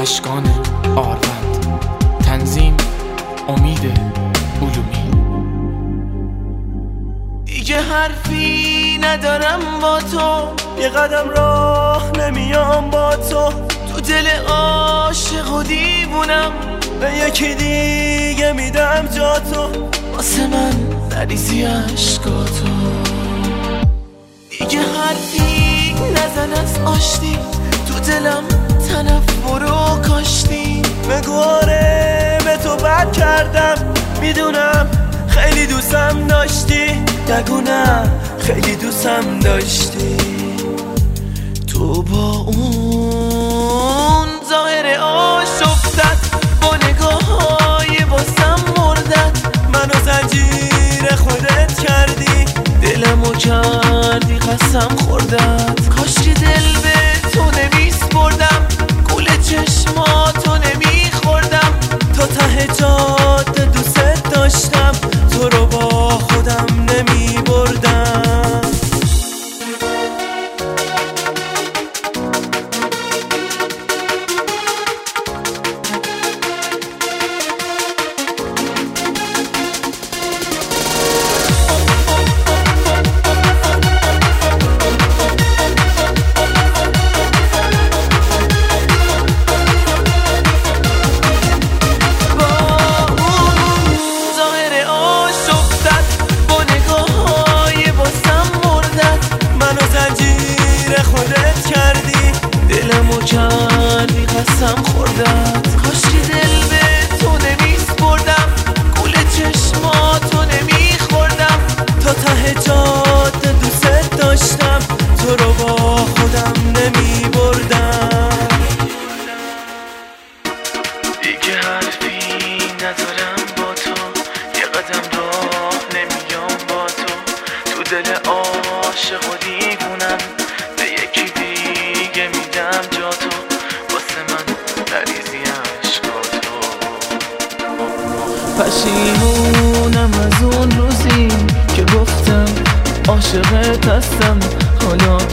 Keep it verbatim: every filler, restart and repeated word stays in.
اشکان آروند. تنظیم امید علومی. دیگه حرفی ندارم با تو، یه قدم راه نمیام با تو. تو دل عاشق و دیوونم، به یکی دیگه میدم جا تو. واسه من نریزی عشقاتو. دیگه حرفی نزن از آشتی، تو دلم تنفر و کاشتی. بگو آره به تو بد کردم، میدونم خیلی دوستم داشتی. نگو نه خیلی دوستم داشتی. تو با اون ظاهر آشفتت، با نگاه های واسم مردت، منو زنجیر خودت کردی، دلمو کردی قسم خوردت. کاش که دل به تو نمیسپردم، گول چشماتو نمیخوردم. تا ته جاده دوست داشتم، تو رو با خودم نمیبردم. خودت کردی، دلمو کردی قسم خوردت. کاش که دل به تو نمیسپردم، گول چشماتو نمیخوردم. تا ته جاده دوست داشتم، تو رو با خودم نمیبردم. دیگه حرفی ندارم با تو، یه قدم راه نمیام با تو. تو دل عاشق و دیوونم، یکی دیگه میدم جا تو. واسه من نریزی عشقاتو. پشیمونم از اون روزی که گفتم عاشقت هستم، حالا